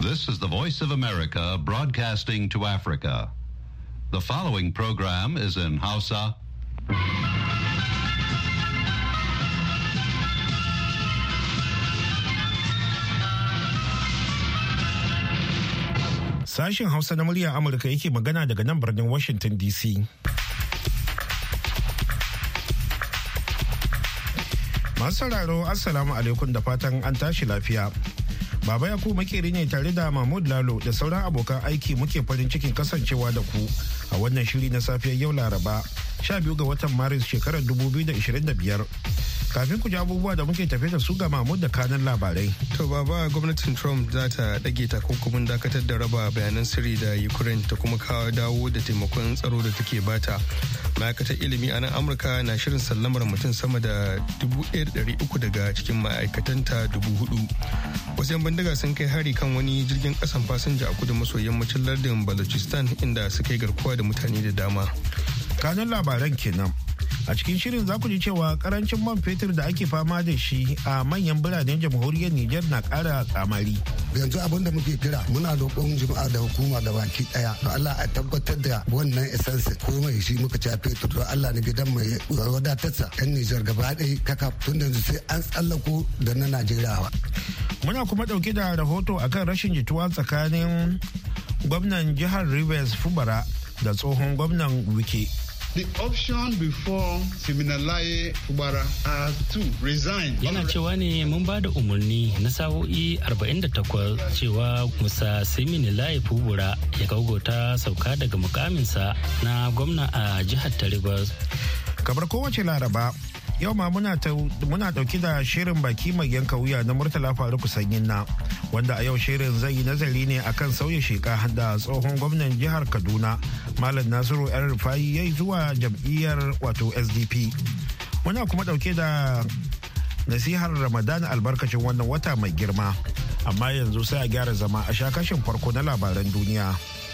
This is the Voice of America broadcasting to Africa. The following program is in Hausa. Sashen Hausa na muryar Amurka yake magana daga nan birnin Washington DC. Masu sauraro, Assalamu alaikum da fatan an tashi lafiya. Baba Yakubu makeri ne tare da Mahmud Lalo da sauran abokan aiki muke farin cikin kasancewa da ku a wannan shiri na safiyar yau Laraba 12 ga watan Maris shekarar 2025. Kafin ku ji abubuwa da muke tafe da su ga Mahmud da kanan labarai. To baba, gwamnatin Trump za ta dage takunkumin dakatar da raba bayanan sirri da Ukraine ta kuma kawo dawo da taimakon tsaro da take bata. Ma'aikatar ilimi a nan Amurka na shirin sallamar mutum sama da 1,300 daga cikin ma'aikatanta 4,000. Wasu 'yan bindiga sun kai hari kan wani jirgin kasan fasinja a kudu maso yammacin lardin Balochistan inda suka yi garkuwa da mutane da dama. Kanan labaran kenan. A cikin shirin za ku ji cewa karancin man fetur da ake fama da shi a manyan biranen jamhuriyar Nijar na ƙara kamari. Yanzu abin da muke kira muna roƙon jama'a da hukuma da baki ɗaya to Allah a tabbatar da wannan essence ko mai shi muka ci fetur to Allah ne gidan mai wadatarsa yan Nijar gaba ɗaya kaka tun yanzu sai an tsallako da na Najeriya. Muna kuma ɗauke da rahoto akan rashin jituwa tsakanin gwamnan jihar Rivers Fubara da tsohon gwamnan Wike. The option before Siminalayi Fubara are to resign. Yana cewa ne mun ba da umarni na sa'o'i 48 cewa Musa Siminalayi Fubara ya gaugauta sauka daga mukaminsa na gwamna a jihar ta Rivers. Kamar kowace Laraba, yau ma muna dauki da shirin baki mai yanka wuya na Murtala Faruku Sanyinna, wanda a yau shirin zai yi nazari ne akan sauya sheka da tsohon gwamnan jihar Kaduna Malam Nasiru El Rufai yayi zuwa jam'iyyar wato SDP. Muna kuma dauke da nasihar Ramadan albarkacin wannan wata mai girma. Amma yanzu sai a gyara zama a sha kashin farko na labaran duniya.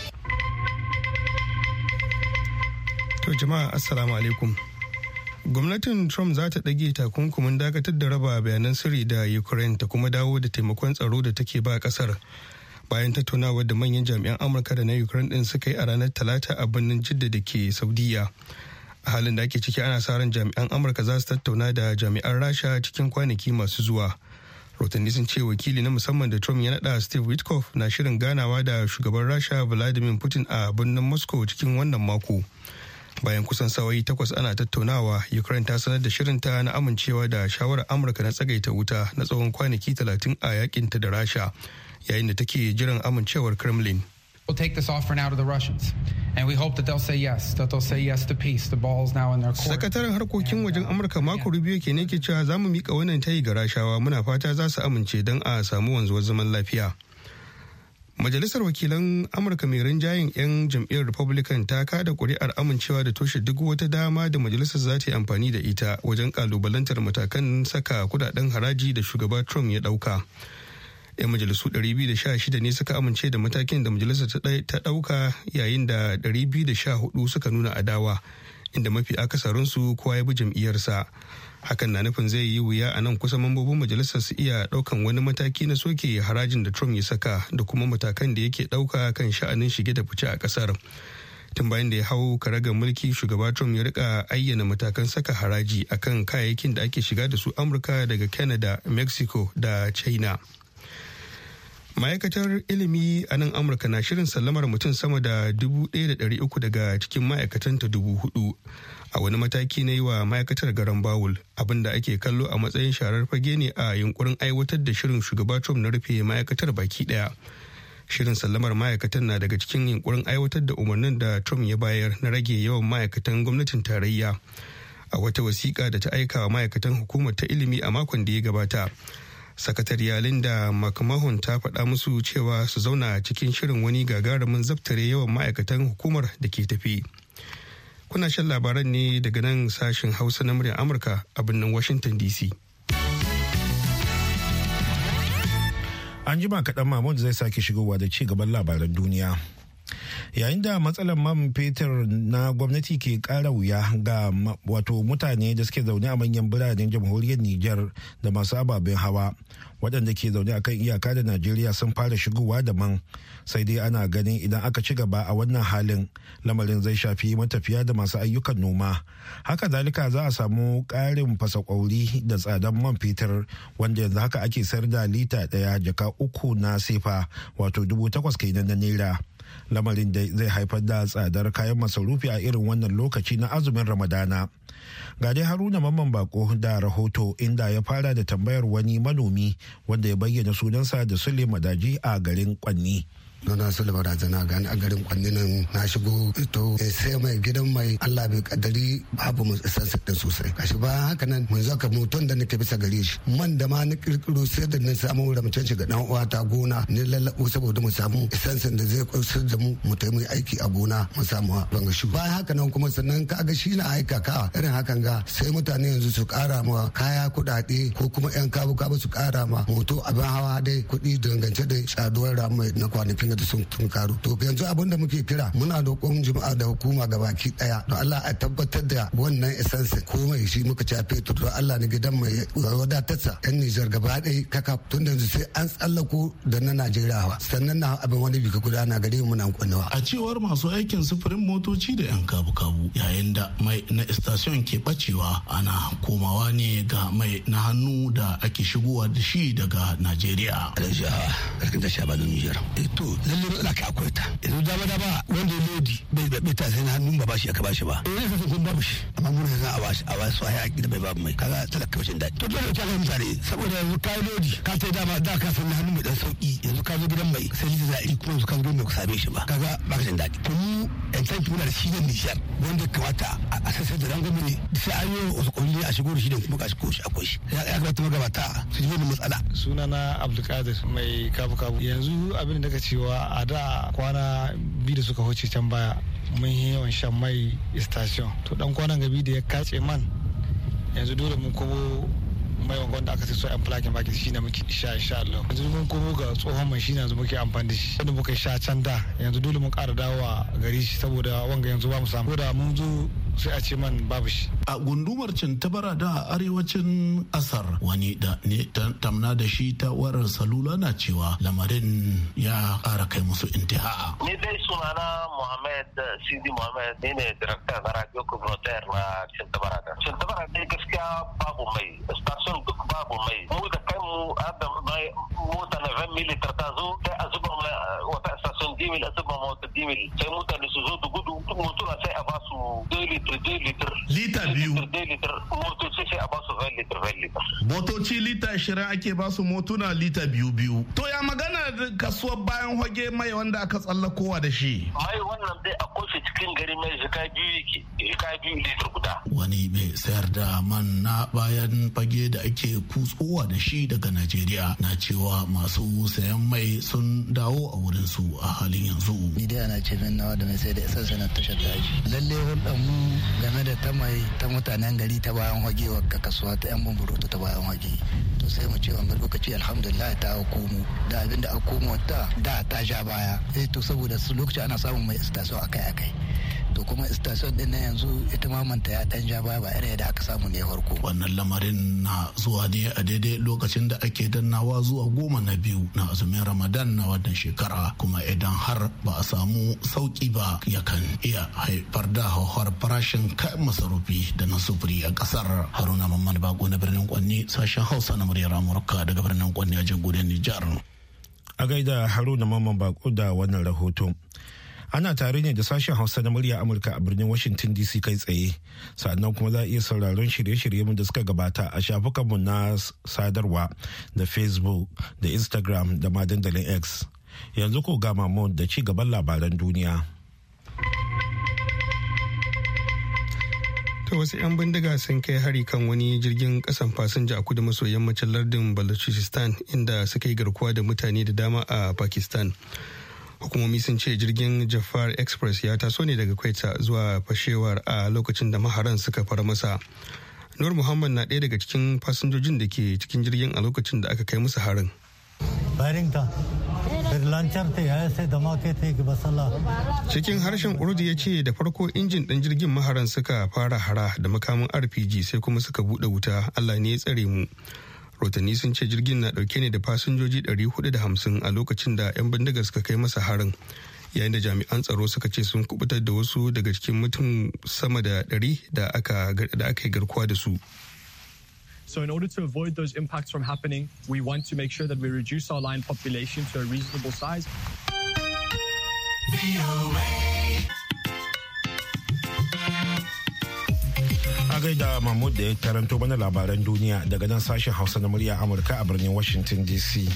To jama'a assalamu alaikum. Gwamnatin Trump za ta ɗage takunkumin dakatar da raba bayanan sirri da Ukraine ta kuma dawo da taimakon tsaro da take ba ƙasar. Bayan tattaunawar da manyan jami'an Amurka da na Ukraine ɗin suka yi a ranar Talata a birnin Jidda da ke Saudiya. A halin da ake ciki ana sa ran jami'an Amurka za su tattauna da jami'an Rasha cikin kwanaki masu zuwa. Rotanni sun ce wakili na musamman da Trump ya naɗa Steve Witkoff na shirin ganawa da shugaban Rasha Vladimir Putin a birnin Moscow cikin wannan mako. Bayan kusan sawayi 8 ana tattaunawa, Ukraine ta sanar da shirinta na amincewa da shawarar Amurka na tsagaita wuta na tsawon kwanaki 30 a yakinta da Rasha, yayin da take jiran amincewar Kremlin. We'll take this offer now to the Russians, and we hope that they'll say yes, to peace. The ball's now in their court. Sakataren harkokin wajen Amurka Marco Rubio ke ne ke cewa za mu mika wannan tayi ga Rashawa, muna fata za su amince don a samu wanzuwar zaman lafiya. Majalisar wakilan Amurka mai rinjayen 'yan jam'iyyar Republican ta kada kuri'ar amincewa da toshe duk wata dama da majalisar za ta yi amfani da ita wajen kalubalantar matakan saka kudaden haraji da shugaba Trump ya dauka. 'Yan majalisu 216 ne suka amince da matakin da majalisar ta dauka, yayin da 214 suka nuna adawa, inda mafi akasarinsu kowa ya bi jam'iyyarsa. Hakan na nufin zai yi wuya a nan kusa mambobin majalisar su iya daukan wani mataki na soke harajin da Trump ya saka da kuma matakan da yake dauka kan sha'anin shige da fice a kasar. Tun bayan da ya hau karagar mulki, shugaba Trump ya rika ayyana matakan saka haraji akan kayayyakin da ake shiga da su Amurka daga Canada, Mexico da China. Ma'aikatar ilimi a nan Amurka na shirin sallamar mutum sama da 1,300 daga cikin ma'aikatanta 4,000 a wani mataki na yi wa ma'aikatar garan bawul, abinda ake kallo a matsayin sharar fage ne a yunkurin aiwatar da shirin shugaba Trump na rufe ma'aikatar baki daya. Shirin sallamar ma'aikatan na daga cikin yunkurin aiwatar da umarnin da Trump ya bayar na rage yawan ma'aikatan gwamnatin tarayya. A wata wasiƙa da ta aika wa ma'aikatan hukumar ta ilimi a makon da ya gabata, sakatariya Linda McMahon ta faɗa musu cewa su zauna cikin shirin wani gagarumin zabtare yawan ma'aikatan hukumar da ke tafi. Kuna shan labaran ne daga nan sashen Hausa na muryar Amurka a birnin Washington DC. An jima kaɗan Mahmud zai sake shigowa da ci gaban labaran duniya. yayin da matsalar man fetur na gwamnati ke kara wuya ga wato mutane da suke zaune a manyan biranen jamhuriyar Nijar da masu ababen hawa waɗanda ke zaune a kan iyaka da Najeriya sun fara shigowa da man, sai dai ana ganin idan aka ci gaba a wannan halin lamarin zai shafi matafiya da masu ayyukan noma. Haka zalika za a samu ƙarin fasa ƙwauri da tsadan man fetur wanda yanzu haka ake sayar da lita ɗaya jaka 3 na sefa wato 8,000 kenan na naira. Lamarin da zai haifar da tsadar kayan masarufi a irin wannan lokaci na azumin Ramadana. Ga dai Haruna Mamman Bako da rahoto inda ya fara da tambayar wani manomi wanda ya bayyana sunansa da Sule Madaji a garin Kwanni. na su barazana gani a garin Kwanni nan na shigo to sai mai gidan mai Allah bai kaddari babu mu san din sosai kashi ba haka nan mun zaka mutum da nake bisa gare shi man da ma ni kirkiro sai da nan samu ramcin shi ga dan uwa ta gona ni lallabo saboda mu samu isansin da zai kusur da mu mu tayi aiki a gona mu samu banga shi ba haka nan kuma sannan kaga shi na aika ka irin hakan ga sai mutane yanzu su kara ma kaya kudade ko kuma yan kabu su kara ma moto abin hawa dai kudi dangance da tsaduwar ramai na kwanakin da sun karu to yanzu abin da muke kira muna roƙon jama'a da hukuma gabaki daya don Allah a tabbatar da wannan essence komai shi muka ci a fetur don Allah ne gidan mai wadatarsa yan Nijar gaba ɗaya kaka tun da yanzu sai an tsallako da na Najeriya sannan na abin wani bika gudana gare mu na kwanewa. A cewar masu aikin sufurin motoci da yan kabu-kabu yayin da mai na station ke bacewa ana komawa ne ga mai na hannu da ake shigowa da shi daga Najeriya. Karkin da shaba da Nijar. To lalle matsala ka akwai ta. Yanzu dama wanda ya lodi bai ta sai na hannun ba bashi aka bashi ba. Eh sai kun babu shi. Amma mun yanzu a bashi sai a gida bai babu mai. Kaga talaka bashin daɗi. To dole ka ga mutane saboda yanzu ka lodi ka sai dama da ka san hannun mai dan sauki yanzu ka zo gidan mai sai lita za'i kuma yanzu ka zo mai ku same shi ba. Kaga ba ka jin daɗi. To mu yan tanki muna da shi ne Nijar wanda kamata a sassa da rangwame ne sai an yi wasu kulli a shigo da shi da kuma ka shigo shi akwai shi. Ya kamata magabata su ji wani matsala. Sunana Abdulkadir mai kabu-kabu. Yanzu abin da ka cewa a da kwana biyu da suka wuce can baya mun yi yawan shan mai station to dan kwanan gabi da ya kace man yanzu dole mun komo mai wanda aka sai so yan plakin baki shine muke sha insha Allah yanzu mun komo ga tsohon mai shine yanzu muke amfani da shi wanda muka sha can da yanzu dole mun ƙara dawowa gari shi saboda wanga yanzu ba mu samu da mun zo sai a ce man babu shi. A gundumar Cintabara da arewacin Asar wani da ne tamna da shi ta warar salula na cewa lamarin ya ƙara kai musu intiha. Ni dai sunana Muhammad Sidi Muhammad ni ne director na radio communautaire na Cintabara. Cintabara dai gaskiya babu mai station duk babu mai mu da kai mu da mai mota na 20 militar ta zo sai a zuba mai wata station 10 mil a zuba mota 10 mil sai mutane su zo da gudu mutuna sai a ba su 2 litir lita biyu motoci sai a ba su 20 litir motoci lita 20 ake ba su motuna lita biyu to ya magana kasuwar bayan hoge mai wanda aka tsallakowa da shi mai wannan dai a koshe cikin gari mai jika biyu litir guda wani mai sayar da man na bayan fage da ake kutsowa da shi daga Najeriya na cewa masu sayan mai sun dawo a wurin su a halin yanzu ni dai ana ce min nawa da mai sai da isan sanar tashar daji lalle hulɗar mu game da ta mai ta mutanen gari ta bayan hage wa kasuwa ta yan bamburutu ta bayan hage to sai mu ce wanga lokaci alhamdulillah ta komo da abinda a komo da ta ja baya to saboda su lokaci ana samun mai station akai to kuma station din na yanzu ita ma manta ya dan ja baya ba irin da aka samu ne farko wannan lamarin na zuwa ne a daidai lokacin da ake dannawa zuwa 12 na azumin Ramadan na wannan shekara kuma idan har ba a samu sauki ba yakan iya haifar da hauhawar farashin kayan masarufi da na sufuri a kasar. Haruna Mamman Bako na birnin Kwanni sashen Hausa na muryar Amurka daga birnin Kwanni a jamhuriyar Nijar. A gaida Haruna Mamman Bako da wannan rahoto. Ana tare ne da sashen Hausa na murya Amurka a birnin Washington DC kai tsaye. Sannan kuma za a iya sauraron shirye-shirye da suka gabata a shafukanmu na sadarwa da Facebook da Instagram da ma dandalin X. Yanzu ko ga Mahmud da ci gaban labaran duniya. Ta wasu 'yan bindiga sun kai hari kan wani jirgin kasan fasinja a kudu maso yammacin lardin Balochistan inda suka yi garkuwa da mutane da dama a Pakistan. Hukumomi sun ce jirgin Jafar Express ya taso ne daga Kwaita zuwa Peshawar a lokacin da maharan suka fara masa. Nur Muhammad na ɗaya daga cikin fasinjojin da ke cikin jirgin a lokacin da aka kai musu harin. Cikin harshen Urdu ya ce da farko injin ɗin jirgin maharan suka fara hara da makamin RPG sai kuma suka buɗe wuta. Allah ne ya tsare mu. Rotanni sun ce jirgin na ɗauke ne da fasinjoji 450 a lokacin da 'yan bindigar suka kai masa harin. Yayin da jami'an tsaro suka ce sun kubutar da wasu daga cikin mutum sama da 100 da aka yi garkuwa da su. So in order to avoid those impacts from happening, we want to make sure that we reduce our lion population to a reasonable size. A gaida Mahmud da ya karanto mana labaran duniya daga nan sashen Hausa na murya Amurka a birnin Washington DC.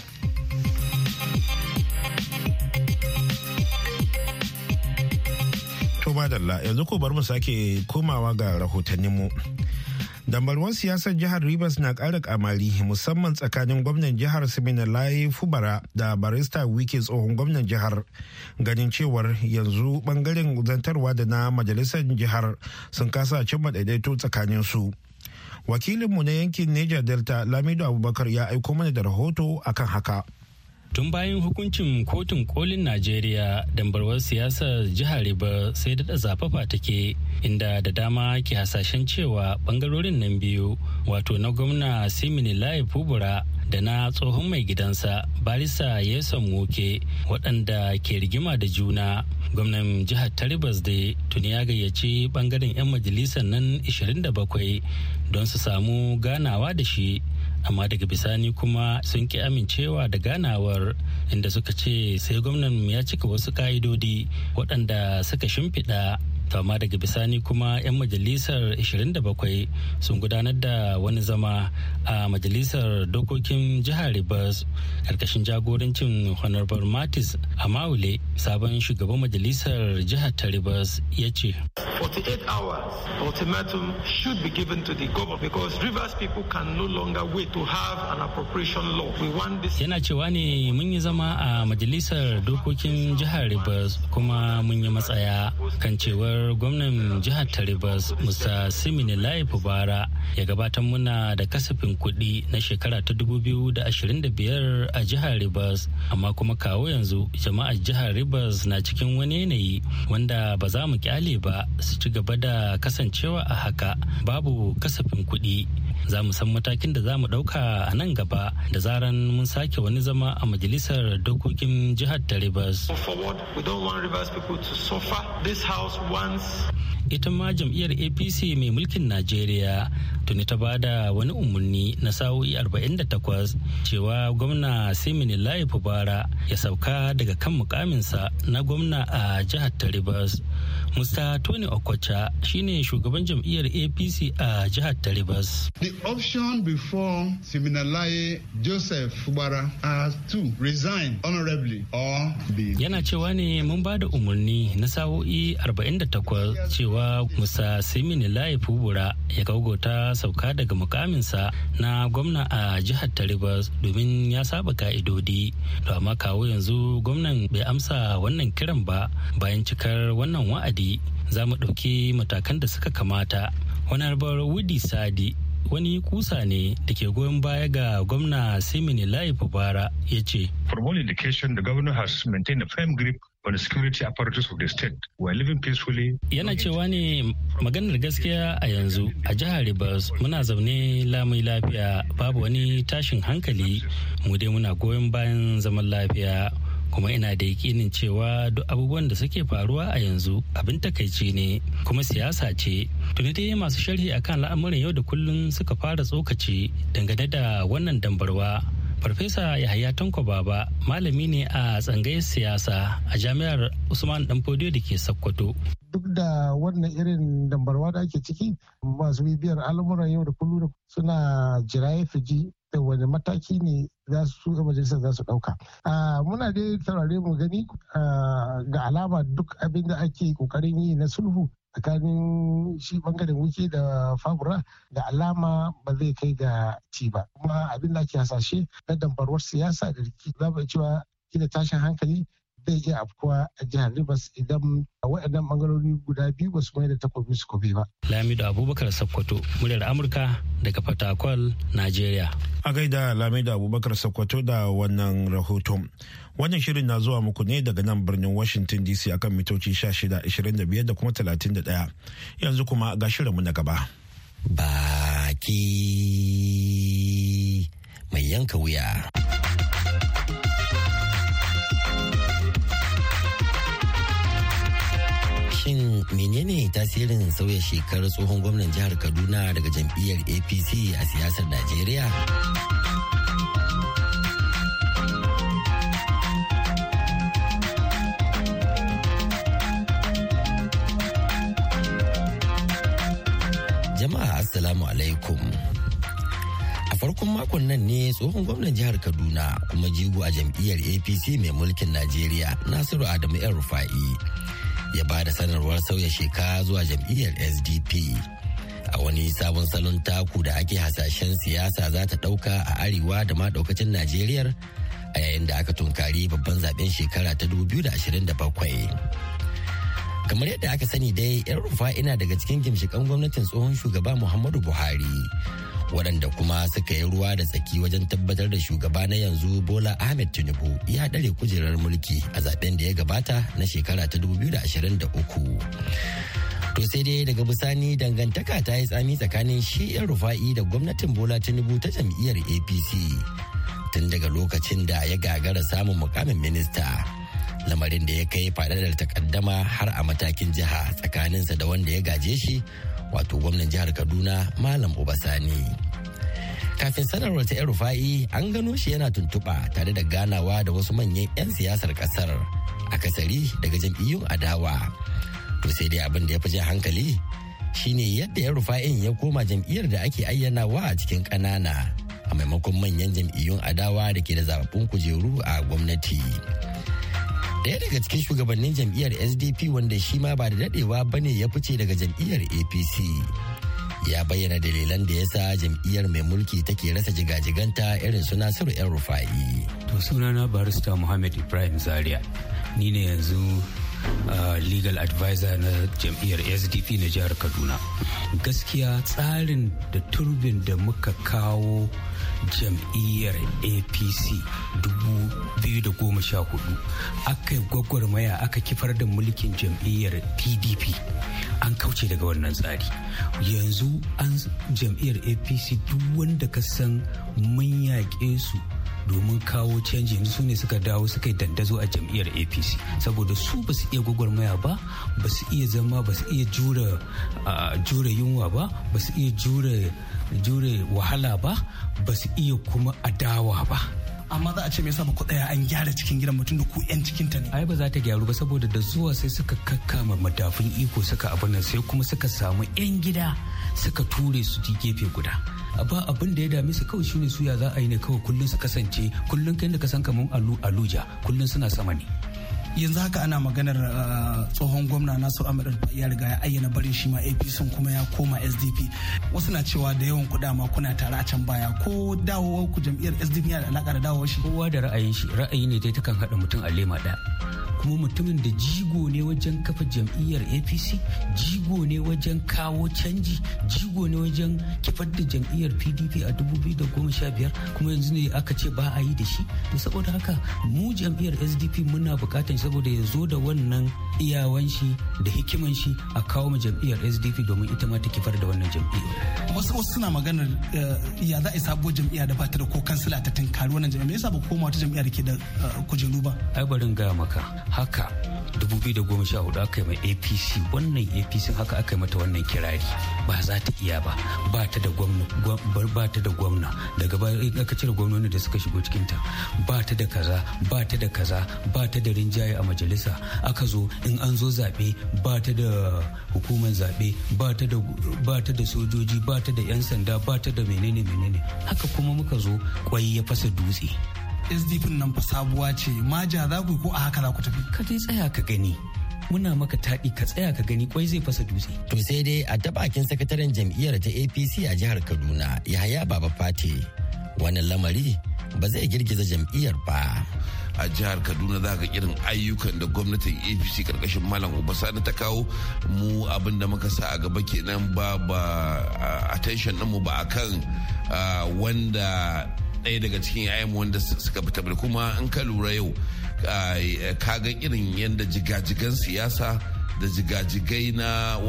To madalla, yanzu ko bar mu sake komawa ga rahotanninmu. Dambarwar siyasar jihar Rivers na ƙara kamari musamman tsakanin gwamnan jihar Siminalayi Fubara da barista Wike tsohon gwamnan jihar, ganin cewar yanzu bangaren zantarwa da na majalisar jihar sun kasa cimma daidaito tsakanin su. Wakilinmu na yankin Niger Delta Lamido Abubakar ya aiko mana da rahoto akan haka. Tun bayan hukuncin kotun kolin Najeriya, dambarwar siyasar jihar Riba sai da zafafa take, inda da dama ke hasashen cewa bangarorin nan biyu, wato na gwamna Siminalayi Fubara da na tsohon mai gidansa Barista Nyesom Wike, waɗanda ke rigima da juna. Gwamnan jihar ta Rivers da tuni ya gayyaci bangaren 'yan majalisar nan 27 don su samu ganawa da shi. Amma daga bisani kuma sun ki amincewa da ganawar, inda suka ce sai gwamnan ya cika wasu ka'idodi waɗanda suka shimfiɗa. Amma daga bisani kuma 'yan majalisar 27 sun gudanar da wani zama a majalisar dokokin jihar Rivers karkashin jagorancin Honorable Martis Amaule, sabon shugaban majalisar jihar ta Rivers, ya ce 48 hours ultimatum should be given to the government because Rivers people can no longer wait to have an appropriation law. We want this. Yana cewa ne mun yi zama a majalisar dokokin jihar Rivers kuma mun yi matsaya kan cewar gwamnan jihar ta Rivers Musa Siminalayi Fubara ya gabatar muna da kasafin kuɗi na shekara ta 2025 a jihar Rivers, amma kuma kawo yanzu jama'ar jihar Rivers na cikin wani yanayi wanda ba za mu kyale ba su ci gaba da kasancewa a haka babu kasafin kuɗi. Za mu san matakin da za mu ɗauka a nan gaba da zaran mun sake wani zama a majalisar dokokin jihar ta Rivers. Ita ma jam'iyyar APC mai mulkin Najeriya tuni ta bada wani umarni na sa'o'i 48 cewa gwamna Siminalayi Fubara ya sauka daga kan mukaminsa na gwamna a jihar ta Rivers. Mr. Tony Okocha shine shugaban jam'iyyar APC a jihar ta Rivers. The option before Siminalayi Joseph Fubara are to resign honorably or be. Yana cewa ne mun bada umarni na sa'o'i 48 cewa Musa Siminalayi Fubara ya gaugauta sauka daga mukaminsa na gwamna a jihar ta Rivers domin ya saba ka'idodi. To amma kawo yanzu gwamnan bai amsa wannan kiran ba. Bayan cikar wannan wa'adi za mu ɗauki matakan da suka kamata. Honorable Wudi Sadi, wani kusa ne da ke goyon baya ga gwamna Siminalayi Fubara, ya ce, From all indication, the governor has maintained a firm grip on the security apparatus of the state. We are living peacefully. Yana cewa ne maganar gaskiya a yanzu a jihar Rivers muna zaune lamai lafiya, babu wani tashin hankali, mu dai muna goyon bayan zaman lafiya. Kuma ina da yakinin cewa duk abubuwan da suke faruwa a yanzu abin takaici ne kuma siyasa ce. Tuni dai masu sharhi akan al'amuran yau da kullum suka fara tsokaci dangane da wannan dambarwa. Farfesa Yahaya Tanko Baba malami ne a tsangayar siyasa a jami'ar Usman Danfodiyo da ke Sokoto. Duk da wannan irin dambarwa da ake ciki, masu bibiyar al'amuran yau da kullum suna jiraye fiji da wani mataki ne za su majalisar za su ɗauka. Muna dai taurare mu gani ga alama duk abin da ake kokarin yi na sulhu tsakanin shi bangaren Wike da Fubara da alama ba zai kai ga ci ba. Kuma abin da ake hasashe na dambarwar siyasa da riki za mu cewa da tashin hankali zai iya afkuwa a jihar Rivers idan waɗannan bangarori guda biyu ba su mai da takobi su kobe ba. Lamido Abubakar Sokoto, muryar Amurka daga Fatakwal, Najeriya. A gaida Lamido Abubakar Sokoto da wannan rahoton. Wannan shirin na zuwa muku ne daga nan birnin Washington DC akan mitoci 16, 25 da kuma 31. Yanzu kuma ga shirinmu na gaba. Baki mai yanka wuya. Shin menene tasirin sauya shekarar tsohon gwamnan jihar Kaduna daga jam'iyyar APC a siyasar Najeriya? Jama'a Assalamu alaikum. A farkon makon nan ne tsohon gwamnan jihar Kaduna kuma jigo a jam'iyyar APC mai mulkin Najeriya Nasiru Adamu El-Rufa'i ya ba da sanarwar sauya sheka zuwa jam'iyyar SDP a wani sabon salon taku da ake hasashen siyasa za ta ɗauka a arewa da ma ɗaukacin Najeriya a yayin da aka tunkari babban zaben shekara ta 2027. Kamar yadda aka sani dai El-Rufa'i na daga cikin gimshikan gwamnatin tsohon shugaba Muhammadu Buhari waɗanda kuma suka yi ruwa da tsaki wajen tabbatar da shugaba na yanzu Bola Ahmed Tinubu ya ɗare kujerar mulki a zaben da ya gabata na shekara ta 2023. To sai dai daga bisani dangantaka ta yi tsami tsakanin shi El-Rufa'i da gwamnatin Bola Tinubu ta jam'iyyar APC tun daga lokacin da ya gagara samun mukamin minista. Lamarin da ya kai faɗaɗar takaddama har a matakin jiha tsakaninsa da wanda ya gaje shi wato gwamnan jihar Kaduna Malam Obasani. Kafin sanarwar ta El-Rufa'i an gano shi yana tuntuɓa tare da ganawa da wasu manyan 'yan siyasar ƙasar akasari daga jam'iyyun adawa. To sai dai abin da ya fi jan hankali shine yadda El-Rufa'in ya koma jam'iyyar da ake ayyanawa a cikin ƙanana a maimakon manyan jam'iyyun adawa da ke da zababbun kujeru a gwamnati. Daya daga cikin shugabannin jam'iyyar SDP wanda shi ma ba da dadewa bane ya fice daga jam'iyyar APC ya bayyana dalilan da ya sa jam'iyyar mai mulki take rasa jigajiganta irin su Nasiru El-Rufa'i. To sunana barista Muhammad Ibrahim Zaria, ni ne yanzu legal advisor na jam'iyyar SDP na jihar Kaduna. Gaskiya tsarin da turbin da muka kawo jam'iyyar APC 2014 aka yi gwagwarmaya aka kifar da mulkin jam'iyyar PDP, an kauce daga wannan tsari. Yanzu an jam'iyyar APC duk wanda ka san mun yaƙe su domin kawo canji yanzu su ne suka dawo suka yi dandazo a jam'iyyar APC saboda su ba su iya gwagwarmaya ba, ba su iya zama, ba su iya jure yunwa ba, ba su iya jure wahala ba, ba su iya kuma adawa ba. Amma za a ce me yasa ba ku tsaya an gyara cikin gidan mutum da ku yan cikin ta ne? Ai ba za ta gyaru ba saboda da zuwa sai suka kakkama madafun iko suka abin nan sai kuma suka samu yan gida suka ture su ji gefe guda. Ba abin da ya dame su kawai shine suya za a yi ne kawai kullun su kasance kullun kai da ka san kaman aluja kullun suna sama ne. Yanzu haka ana maganar tsohon gwamna Nasu Ahmed El-Rufa'i ya riga ya ayyana barin shi ma APC kuma ya koma SDP. Wasu na cewa da yawan kuɗa ma kuna tare a can baya ko dawowar ku jam'iyyar SDP yana da alaka da dawowar shi. Kowa da ra'ayin shi, ra'ayi ne dai takan haɗa mutum a lema ɗaya. Kuma mutumin da jigo ne wajen kafa jam'iyyar APC, jigo ne wajen kawo canji, jigo ne wajen kifar da jam'iyyar PDP a 2015 kuma yanzu ne aka ce ba a yi da shi. To saboda haka mu jam'iyyar SDP muna buƙatar saboda ya zo da wannan iyawan shi da hikiman shi a kawo mu jam'iyyar SDP domin ita ma ta kifar da wannan jam'iyyar. Wasu suna maganar ya za a yi sabuwar jam'iyya da ba ta da ko kansila ta tunkari wannan jam'iyya. Me yasa ba koma wata jam'iyya da ke da kujeru ba? Ai barin gaya maka haka 2014 aka yi mai APC, wannan APC haka aka yi mata wannan kirari ba za ta iya ba ta da gwamna daga baya aka cire gwamnoni da suka shigo cikinta, ba ta da kaza ba ta da kaza, ba ta da rinjaye a majalisa, aka zo in an zo zaɓe ba ta da hukumar zaɓe, ba ta da sojoji, ba ta da 'yan sanda, ba ta da menene haka kuma muka zo kwai ya fasa dutse. SDP nan fa sabuwa ce, maja za ku ko a haka za ku tafi? Ka dai tsaya ka gani, muna maka taɗi ka tsaya ka gani kwai zai fasa dutse. To sai dai a ta bakin sakataren jam'iyyar ta APC a jihar Kaduna Yahaya Baba Fate, wannan lamari ba zai girgiza jam'iyyar ba. a jihar Kaduna za ka irin ayyukan da gwamnatin APC karkashin Malam Obasani ta kawo. Mu abin da muka sa a gaba kenan ba attention ɗinmu ba akan wanda ɗaya daga cikin yayan wanda suka fita, kuma in ka lura yau ka ga irin yadda jigajigan siyasa da jigajigai na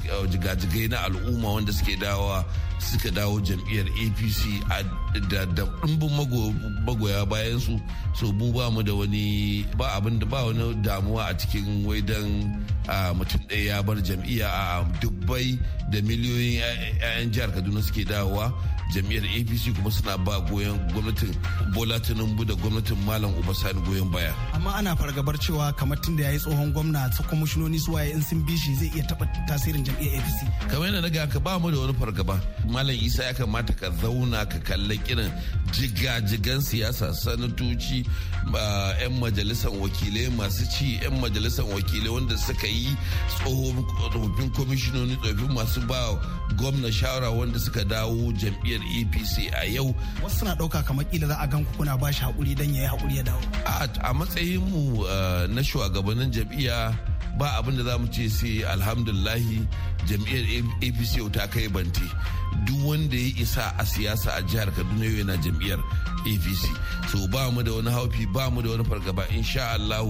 al'umma wanda suka dawo jam'iyyar APC da ɗumbin magoya bayan su. So mu ba mu da wani wani damuwa a cikin waidan mutum ɗaya ya bar jam'iyya. A dubbai da miliyoyin 'ya'yan jihar Kaduna suke dawowa jam'iyyar APC, kuma suna ba goyon gwamnatin Bola Tinubu da gwamnatin Malam Obasani goyon baya. Amma ana fargabar cewa kamar tun da ya yi tsohon gwamna ta kwamishinoni su waye in sun bi shi zai iya taɓa tasirin jam'iyyar APC. Kamar yadda na ga ka ba mu da wani fargaba. Malam Isa ya kamata ka zauna ka kalli kiran jigajigan siyasa, sanatoci, 'yan majalisar wakilai masu ci, 'yan majalisar wakilai wanda suka yi tsofaffin kwamishinoni, tsofaffin masu ba gwamna shawara wanda suka dawo jam'iyyar APC a yau. Wasu suna ɗauka kamar kila za a gan kuna ba shi haƙuri don ya yi haƙuri ya dawo. A matsayin mu na shugabannin jam'iyya ba abin da za mu ce sai alhamdulahi jam'iyyar APC ta kai banti. Duk wanda ya isa a siyasa a jihar Kaduna yau yana jam'iyyar APC. So ba mu da wani haufi, ba mu da wani fargaba. Insha Allah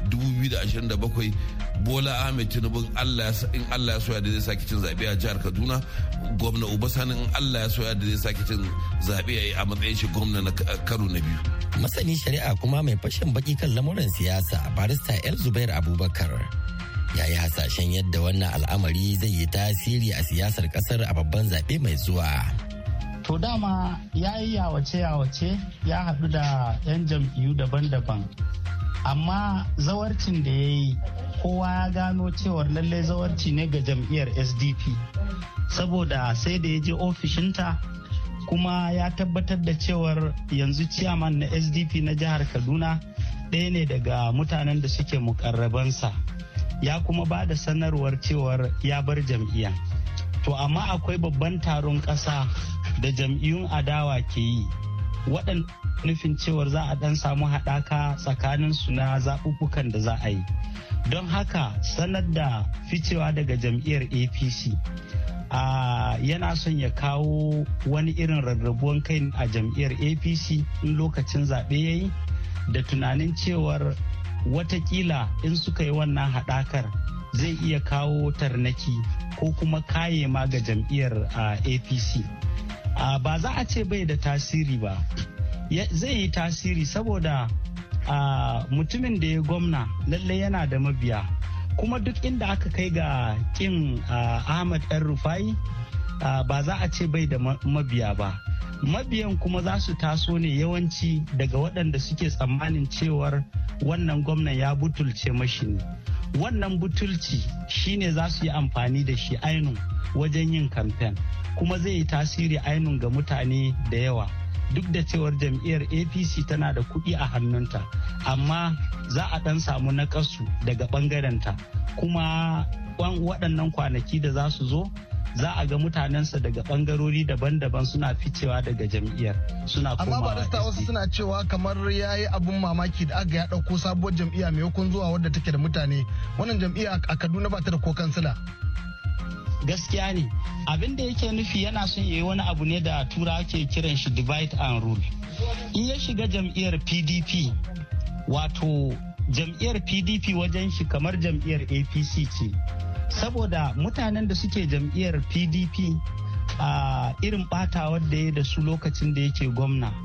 2027 Bola Ahmed Tinubu in Allah ya so da zai sake cin zaɓe a jihar Kaduna. Gwamna Obasani in Allah ya so da zai sake cin zaɓe a matsayin shi gwamna na karo na biyu. Masani shari'a kuma mai fashin baki kan lamuran siyasa barista El Zubair Abubakar ya yi hasashen yadda wannan al'amari zai yi tasiri a siyasar kasar a babban zaɓe mai zuwa. To dama ya yi yawace ya haɗu da 'yan jam'iyyu daban-daban, amma zawarcin da ya yi kowa ya gano cewar lallai zawarci ne ga jam'iyyar SDP, saboda sai da ya je ofishinta kuma ya tabbatar da cewar yanzu ciyaman na SDP na jihar Kaduna ɗaya ne daga mutanen da suke mukarrabansa. Ya kuma ba da sanarwar cewar ya bar jam'iyya. To amma akwai babban taron ƙasa da jam'iyyun adawa ke yi, waɗanda nufin cewar za a ɗan samu haɗaka tsakanin su na zaɓuɓɓukan da za a yi. Don haka sanar da ficewa daga jam'iyyar APC yana son ya kawo wani irin rarrabuwan kai a jam'iyyar APC in lokacin zaɓe ya yi, da tunanin cewar watakila in suka yi wannan haɗakar zai iya kawo tarnaki ko kuma kaye ma ga jam'iyyar APC. Ba za a ce bai da tasiri ba, zai yi tasiri saboda mutumin da ya gwamna lallai yana da mabiya, kuma duk inda aka kai ga kin Ahmad El-Rufai ba za a ce bai da mabiya ba. Mabiyan kuma za su taso ne yawanci daga waɗanda suke tsammanin cewar wannan gwamnan ya butulce mashi ne. Wannan butulci shine za su yi amfani da shi ainun wajen yin kamfen, kuma zai yi tasiri ainun ga mutane da yawa. Duk da cewar jam'iyyar APC tana da kuɗi a hannunta, amma za a ɗan samu naƙasu daga ɓangarenta, kuma waɗannan kwanaki da za su zo za a ga mutanensa daga bangarori daban-daban suna ficewa daga jam'iyyar suna komawa. Amma barista wasu suna cewa kamar ya yi abun mamaki da aga ya ɗauko sabuwar jam'iyya maimakon zuwa wadda take da mutane. Wannan jam'iyya a Kaduna ba ta da ko kansila. Gaskiya ne, abin da yake nufi yana son ya yi wani abu ne da tura ke kiran shi divide and rule. In ya shiga jam'iyyar PDP, wato jam'iyyar PDP wajen shi kamar jam'iyyar APC ce. Saboda mutanen da suke jam'iyyar PDP a irin batawar da ya da su lokacin da yake gwamna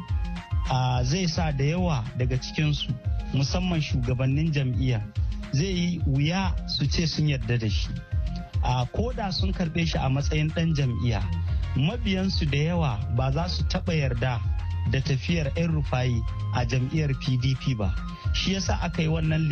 zai sa da yawa daga cikinsu musamman shugabannin jam'iyya zai yi wuya su ce sun yarda da shi. Ko da sun karɓe shi a matsayin ɗan jam'iyya, mabiyansu da yawa ba za su taɓa yarda da tafiyar El-Rufai a jam'iyyar PDP ba. Shi yasa aka yi wannan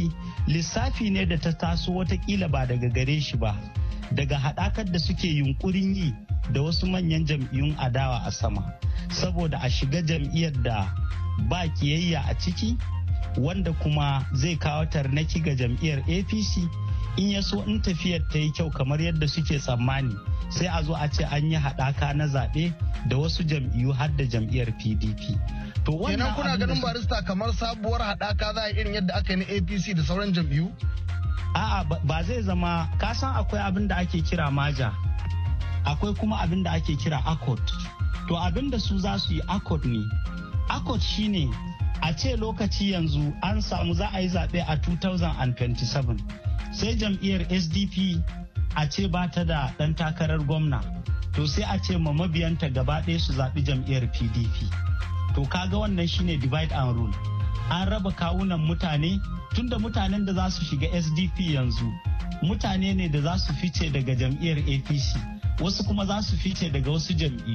lissafi ne da ta taso watakila ba daga gare shi ba, daga haɗakar da suke yunkurin yi da wasu manyan jam'iyyun adawa a sama, saboda a shiga jam'iyyar da ba kiyayya a ciki, wanda kuma zai kawo tarnaki ga jam'iyyar APC in ya so in tafiyar ta yi kyau kamar yadda suke tsammani sai a zo a ce an yi haɗaka na zaɓe da wasu jam'iyyu har da jam'iyyar PDP. To wannan kuna ganin barista kamar sabuwar haɗaka za a irin yadda aka yi na APC da sauran jam'iyyu? A'a ba zai zama, kasan akwai abin da ake kira maja, akwai kuma abin da ake kira accord. To abin da su za su yi accord ne. Accord shine a ce lokaci yanzu an samu za a yi zaɓe a 2027 sai jam'iyyar SDP a ce ba ta da ɗan takarar gwamna, to sai a ce ma mabiyanta gaba ɗaya su zaɓi jam'iyyar PDP. To kaga wannan shine divide and rule. An raba kawunan mutane, tunda mutanen da za su shiga SDP yanzu mutane ne da za su fice daga jam'iyyar APC, wasu kuma za su fice daga wasu jam'iyyu.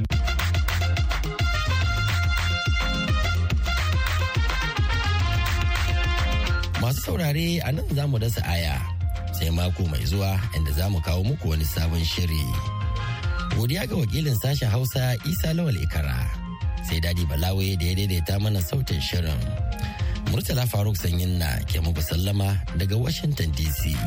Masu saurare a nan za mu dasa aya sai mako mai zuwa inda za mu kawo muku wani sabon shiri. Godiya ga wakilin sashen Hausa Isa Lawal Ikara, sai Dadi Balawe da ya daidaita mana sautin shirin. Murtala Faruk Sanyin na ke muku sallama daga Washington DC.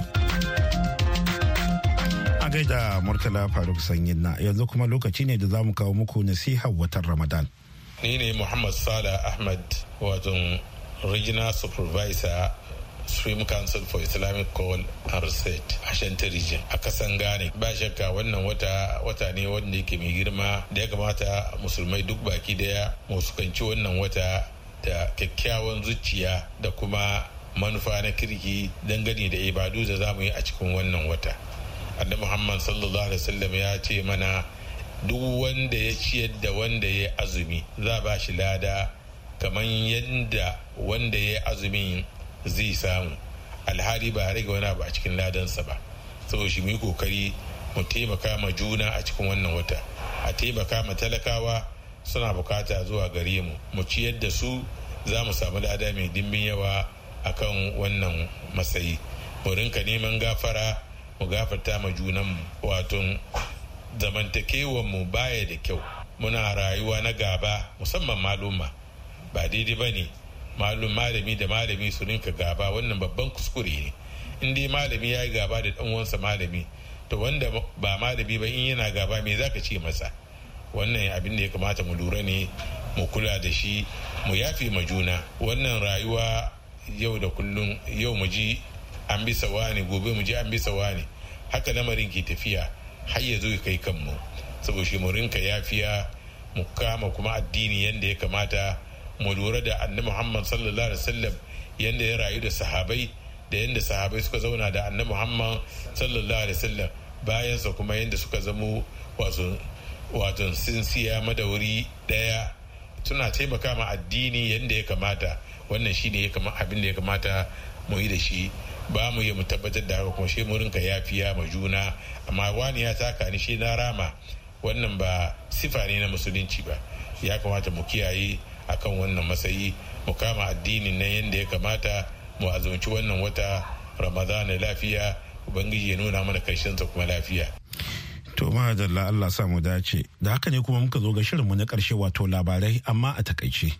A gaida Murtala Faruk Sanyin na, yanzu kuma lokaci ne da za mu kawo muku nasihar watan Ramadan. Ni ne Muhammad Salah Ahmad, wato Regional Supervisor Supreme Council for Islamic Call and Research a Ashanti Region a kasan Ghana. Ba shakka wannan wata ne wanda yake mai girma da ya kamata musulmai duk baki daya mu sukanci wannan wata da kyakkyawan zuciya da kuma manufa na kirki dangane da ibadu da za mu yi a cikin wannan wata. Annabi Muhammad sallallahu alaihi wasallam ya ce mana duk wanda ya ciyar da wanda ya azumi za ba shi lada kamar yadda wanda ya azumi zai samu, alhali ba rage wani abu a cikin ladansa ba. Saboda shi mu yi kokari mu taimaka ma juna a cikin wannan wata, a taimaka ma talakawa suna bukata zuwa gare mu, mu ciyar da su, za mu samu lada mai dimbin yawa akan wannan matsayi. Mu rinka neman gafara, mu gafarta ma junanmu. Wato zamantakewar mu baya da kyau, muna rayuwa na gaba, musamman maluma. Ba daidai ba ne malami da malami su rinka gaba, wannan babban kuskure ne. In dai malami ya yi gaba da ɗan uwansa malami, to wanda ba malami ba in yana gaba me zaka ce masa? Wannan abin da ya kamata mu lura ne, mu kula da shi, mu yafe ma juna. Wannan rayuwa yau da kullum, yau mu ji an bisa wani, gobe mu ji an bisa wani, haka lamarin ke tafiya har ya zo ya kai kanmu. Saboda shi mu rinka yafiya, mu kama kuma addini yadda ya kamata, mu lura da annabi Muhammad sallallahu alaihi wasallam yadda ya rayu da sahabai, da yadda sahabai suka zauna da annabi Muhammad sallallahu alaihi wasallam, bayan sa kuma yadda suka zamo wato sinsiya madawuri daya, suna taimaka ma addini yadda ya kamata. Wannan shine abin da ya kamata mu yi da shi. Ba mu yi mu tabbatar da haka kuma shi mu rinka yafiya ma juna. Amma wani ya taka ni shi na rama, wannan ba sifa ne na musulunci ba. Ya kamata mu kiyaye akan wannan matsayi, mu kama addinin nan yadda ya kamata, mu azumci wannan wata Ramadana lafiya, ubangiji ya nuna mana karshensa kuma lafiya. To madalla, Allah sa mu dace. Da haka ne kuma muka zo ga shirinmu na karshe, wato labarai amma a takaice.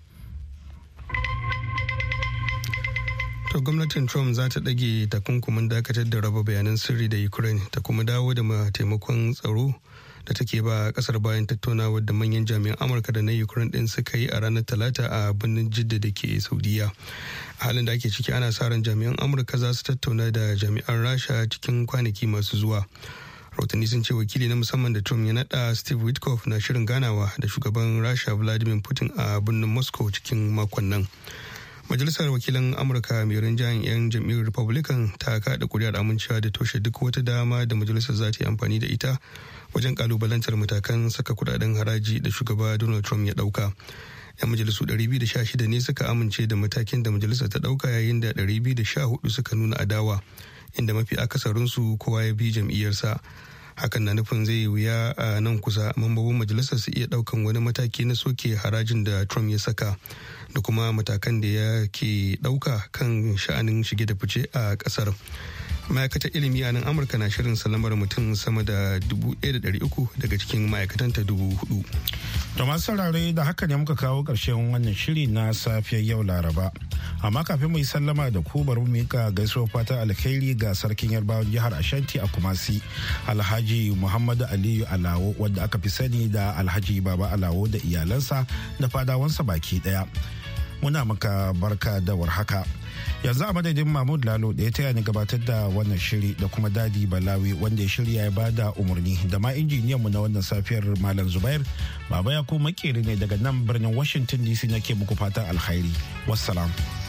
To gwamnatin Trump za ta ɗage takunkumin dakatar da raba bayanan sirri da Ukraine ta kuma dawo da taimakon tsaro da take ba kasar bayan tattaunawar da manyan jami'an Amurka da na Ukraine din suka yi a ranar Talata a birnin Jidda da ke Saudiya. A halin da ake ciki ana sa ran jami'an Amurka za su tattauna da jami'an Rasha cikin kwanaki masu zuwa. Rahotanni sun ce wakili na musamman da Trump ya nada Steve Witkoff na shirin ganawa da shugaban Rasha Vladimir Putin a birnin Moscow cikin makon nan. Majalisar wakilan Amurka mai rinjayen 'yan jam'iyyar Republican ta kada kuri'ar amincewa da toshe duk wata dama da majalisar za ta yi amfani da ita wajen kalubalantar matakan saka kudaden haraji da shugaba Donald Trump ya dauka. 'Yan majalisu 216 ne suka amince da matakin da majalisar ta dauka, yayin da 214 suka nuna adawa, inda mafi akasarinsu kowa ya bi jam'iyyarsa. Hakan na nufin zai wuya a nan kusa mambobin majalisar su iya daukan wani mataki na soke harajin da Trump ya saka da kuma matakan da ya ke dauka kan sha'anin shige da fice a kasar. ma'aikatar ilimi a nan amurka na shirin salamar mutum sama da 1,300 daga cikin ma'aikatanta 4,000. da masu saurare da haka ne muka kawo ƙarshen wannan shiri na safiyar yau laraba, amma kafin mu yi sallama da ku bari mu mika gaisuwar fata alkhairi ga sarkin yarbawan jihar Ashanti a Kumasi, Alhaji Muhammadu Aliyu Alawo, wanda aka fi sani da Alhaji Baba Alawo, da iyalansa da fadawansa baki daya. Muna maka barka da warhaka. Yanzu a madadin Mahmud Lalo da ya taya ni gabatar da wannan shiri da kuma Dadi Balawi wanda ya shirya ya bada umarni, da ma injiniyan mu na wannan safiyar Malam Zubair, Baba ya ku makeri ne daga nan birnin Washington DC nake muku fatan alkhairi. Wassalam.